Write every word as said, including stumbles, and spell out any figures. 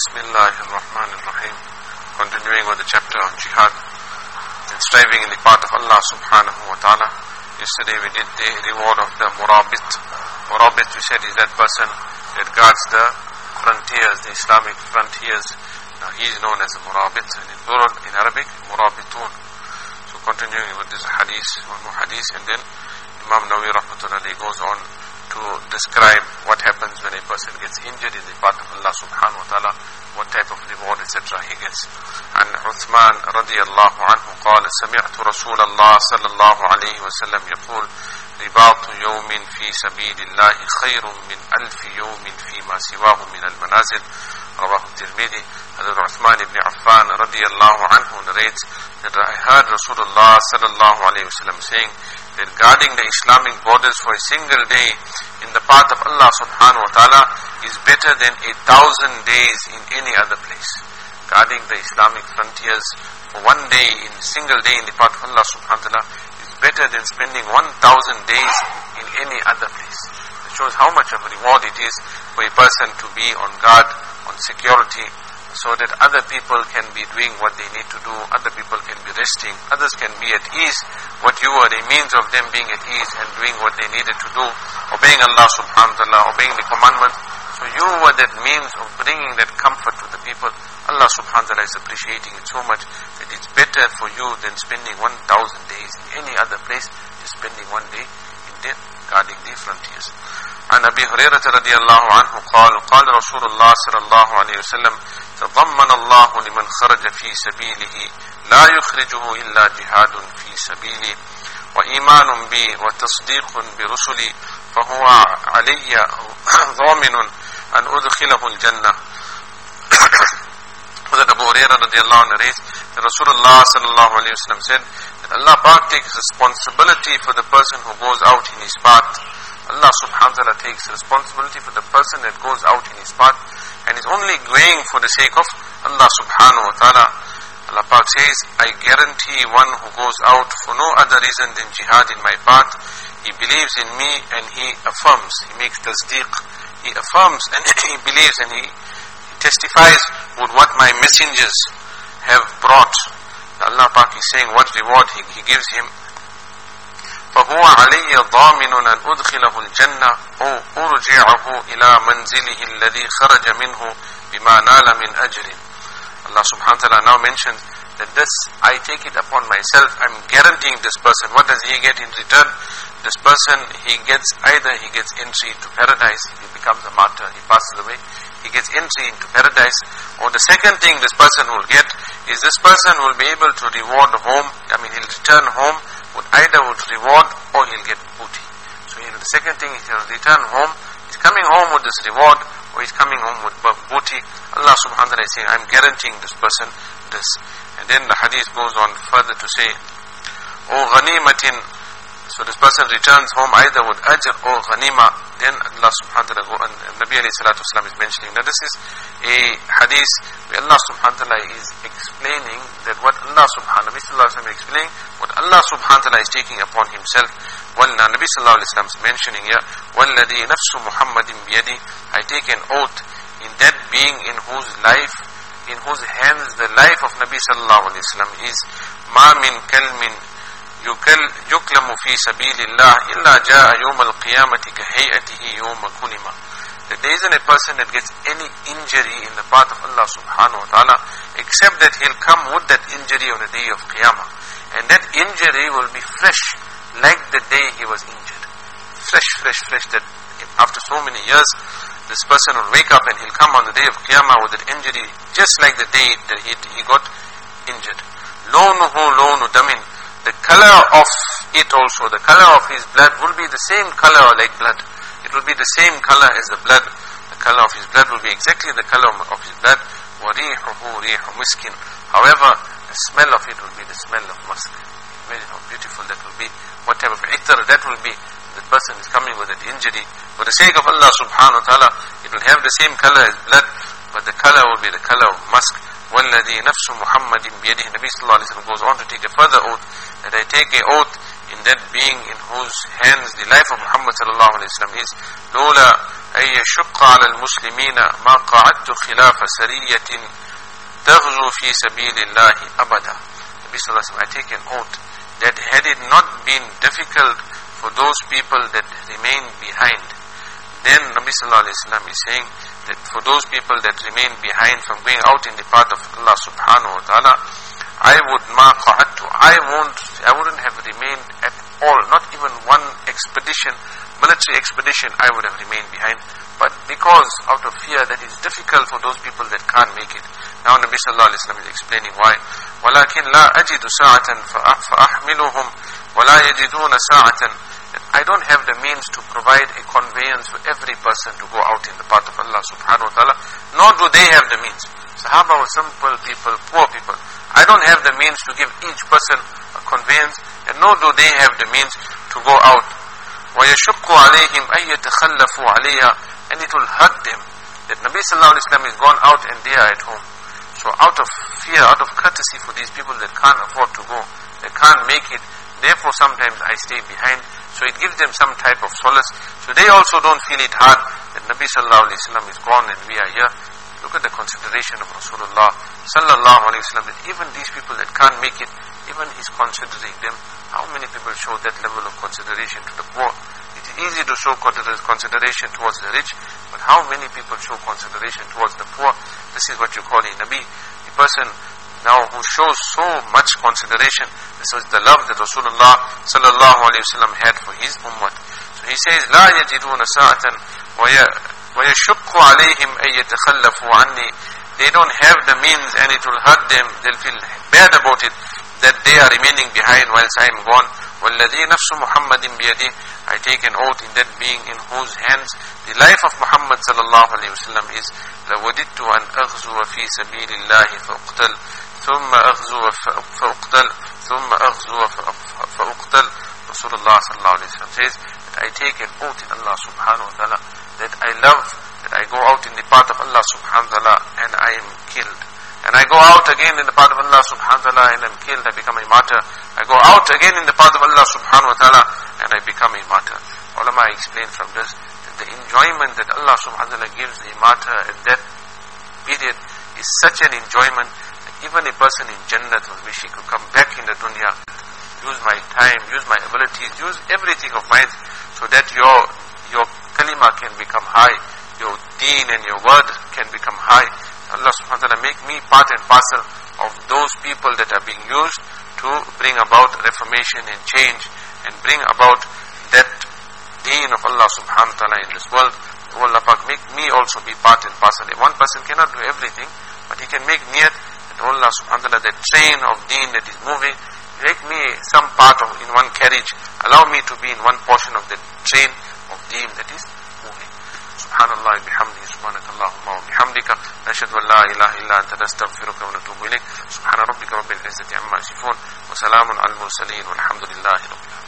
Bismillahirrahmanirrahim. Continuing with the chapter on jihad and striving in the path of Allah subhanahu wa ta'ala. Yesterday we did the reward of the murabit. Murabit, we said, is that person that guards the frontiers, the Islamic frontiers. Now he is known as the murabit, and in plural, in Arabic, murabitun. So continuing with this hadith, one more hadith, and then Imam Nawawi rahmatullahi goes on to describe what happens when a person gets injured in the path of Allah subhanahu wa ta'ala, what type of reward, et cetera he gets. And Uthman radiyallahu anhu قال سمعت رسول الله صلى الله عليه وسلم يقول رباط يوم في سبيل الله خير من ألف يوم فيما سواه من المنازل. رواه الترمذي. Hazrat Uthman ibn Affan radiyallahu anhu narrates that I heard Rasulullah sallallahu alayhi wa sallam saying that guarding the Islamic borders for a single day in the path of Allah subhanahu wa ta'ala is better than a thousand days in any other place. Guarding the Islamic frontiers for one day, in a single day in the path of Allah subhanahu wa ta'ala is better than spending one thousand days in any other place. It shows how much of a reward it is for a person to be on guard, on security, so that other people can be doing what they need to do, other people can be resting, others can be at ease. What you were a means of them being at ease and doing what they needed to do, obeying Allah subhanahu wa ta'ala, obeying the commandments. So you were that means of bringing that comfort to the people. Allah subhanahu wa ta'ala is appreciating it so much that it's better for you than spending one thousand days in any other place, just spending one day in there guarding the frontiers. عن أبي هريرة رضي الله عنه قال قال رسول الله صلى الله عليه وسلم تضمن الله لمن خرج في سبيله لا يخرجه إلا جهاد في سبيلي وإيمان بي وتصديق برسلي فهو علي ضامن أن أدخله الجنة. That Abu Hurairah radiallahu anhu narrates that Rasulullah sallallahu alayhi wa sallam said that Allah Ta'ala takes responsibility for the person who goes out in his path. Allah subhanahu wa ta'ala takes responsibility for the person that goes out in his path and is only going for the sake of Allah subhanahu wa ta'ala. Allah Ta'ala says, I guarantee one who goes out for no other reason than jihad in my path. He believes in me and he affirms, he makes tasdeeq, he affirms and he believes and he testifies with what my messengers have brought. Allah Ta'ala is saying what reward he, he gives him. فهو علي ضامن أن أدخله الجنة أو أرجعه إلى منزله الذي خرج منه بما نال من أجر. Allah subhanahu wa ta'ala now mentions that this, I take it upon myself, I'm guaranteeing this person. What does he get in return? This person, he gets, either he gets entry into paradise, he becomes a martyr, he passes away, he gets entry into paradise, or the second thing this person will get is this person will be able to reward home, I mean he'll return home with either with reward or he'll get booty. So he'll, the second thing is he'll return home, he's coming home with this reward or he's coming home with booty. Allah subhanahu wa ta'ala is saying, I'm guaranteeing this person this. And then the hadith goes on further to say, O ghanimatin, so this person returns home either with ajr or ghanima. Then Allah subhanahu wa ta'ala, and Nabi alayhi salatu wasalam is mentioning. Now this is a hadith where Allah subhanahu wa ta'ala is explaining that what Allah subhanahu wa ta'ala is explaining, what Allah subhanahu wa ta'ala is taking upon himself. Well, now Nabi sallallahu alayhi wa sallam is mentioning here, وَالَّذِي نَفْسُ مُحَمَّدٍ بِيَدِهِ, I take an oath in that being in whose life, in whose hands the life of Nabi sallallahu alayhi wa sallam is, مَا مِنْ كَلْمٍ يُكْلَمُ فِي سَبِيلِ اللَّهِ إِلَّا جَاءَ يَوْمَ الْقِيَامَةِ كَهَيْئَتِهِ يَوْمَ كُلِمَ. That there isn't a person that gets any injury in the path of Allah subhanahu wa ta'ala except that he'll come with that injury on the day of Qiyamah. And that injury will be fresh like the day he was injured. Fresh, fresh, fresh, that after so many years this person will wake up and he'll come on the day of Qiyamah with that injury just like the day that he, he got injured. لَوْنُهُ لَوْنُ دَمٍ, the color of it also, the color of his blood will be the same color like blood. It will be the same color as the blood. The color of his blood will be exactly the color of his blood. وَرِيحُهُ رِيحُ مِسْكٍ, however, the smell of it will be the smell of musk. Imagine how beautiful that will be. What type of itar that will be. The person is coming with that injury. For the sake of Allah subhanahu wa ta'ala, it will have the same color as blood, but the color will be the color of musk. وَالَّذِي نَفْسُ مُحَمَّدٍ بِيَدِهِ, Nabi sallallahu alayhi wa sallam goes on to take a further oath, that I take a oath in that being in whose hands the life of Muhammad sallallahu alayhi wa sallam is, لولا أن يشق على المسلمين ما قعدت خلاف سرية تغزو في سبيل الله أبدا. Nabi Sallallahu Alaihi Wasallam, I take an oath that had it not been difficult for those people that remain behind, then Nabi Sallallahu Alaihi Wasallam is saying that for those people that remain behind from going out in the path of Allah Subhanahu Wa Ta'ala, I would ma qa'adtu, I won't, I wouldn't have remained at all, not even one expedition, military expedition, I would have remained behind. But because out of fear that is difficult for those people that can't make it. Now Nabi Sallallahu Alaihi Wasallam is explaining why. وَلَكِنْ لَا أَجِدُ سَاعَةً فَأَحْمِلُهُمْ وَلَا يَجِدُونَ سَاعَةً. I don't have the means to provide a conveyance for every person to go out in the path of Allah Subhanahu Wa Ta'ala, nor do they have the means. Sahaba were simple people, poor people. I don't have the means to give each person a conveyance, and nor do they have the means to go out. وَيَشُقُّ عَلَيْهِمْ أَن يَتَخَلَّفُوا عَلَيْهَا. And it will hurt them that Nabi Sallallahu Alaihi Wasallam is gone out and they are at home. So out of fear, out of courtesy for these people that can't afford to go, they can't make it, therefore sometimes I stay behind. So it gives them some type of solace. So they also don't feel it hard that Nabi Sallallahu Alaihi Wasallam is gone and we are here. Look at the consideration of Rasulullah Sallallahu Alaihi Wasallam, that even these people that can't make it, even he's considering them. How many people show that level of consideration to the poor? It is easy to show consideration towards the rich, but how many people show consideration towards the poor? This is what you call a Nabi. The person now who shows so much consideration, this was the love that Rasulullah Sallallahu Alaihi Wasallam had for his ummah. So he says, لا يجدون ساعة ويشق عليهم أن يتخلفوا عني. They don't have the means and it will hurt them. They'll feel bad about it that they are remaining behind whilst I am gone. وَالَّذِي نَفْسُ مُحَمَّدٍ بِيَدِهِ. I take an oath in that being in whose hands the life of Muhammad sallallahu alayhi wa sallam is. لَوَدِدْتُ أَنْ أَغْزُوَ فِي سَبِيلِ اللَّهِ فَأُقْتَلْ ثُمَّ أَغْزُوَ فَأُقْتَلْ ثُمَّ أَغْزُوَ فَأُقْتَلْ. Rasulullah sallallahu alayhi wa sallam says that I take an oath in Allah subhanahu wa ta'ala that I love, that I go out in the path of Allah subhanahu wa ta'ala and I am killed. And I go out again in the path of Allah subhanahu wa ta'ala and I'm killed, I become a martyr. I go out again in the path of Allah subhanahu wa ta'ala and I become a martyr. Ulama explain from this that the enjoyment that Allah subhanahu wa ta'ala gives the martyr at that period is such an enjoyment that even a person in Jannah will wish he could come back in the dunya, use my time, use my abilities, use everything of mine so that your your kalima can become high, your deen and your word can become high. Allah subhanahu wa ta'ala make me part and parcel of those people that are being used to bring about reformation and change and bring about that deen of Allah subhanahu wa ta'ala in this world. Oh Allah Pak, make me also be part and parcel. One person cannot do everything, but he can make niyat that oh Allah subhanahu wa ta'ala, that train of deen that is moving, make me some part of in one carriage, allow me to be in one portion of the train of deen that is moving. Subhanallah bihamdihi, subhanakallahumma wa bihamdika, nashhadu an la ilaha illa anta, nastaghfiruka wa natubu ilayk. Subhana rabbika rabbil izzati amma yasifun, wa salamun al mursaleen, walhamdulillahi rabbil alamin.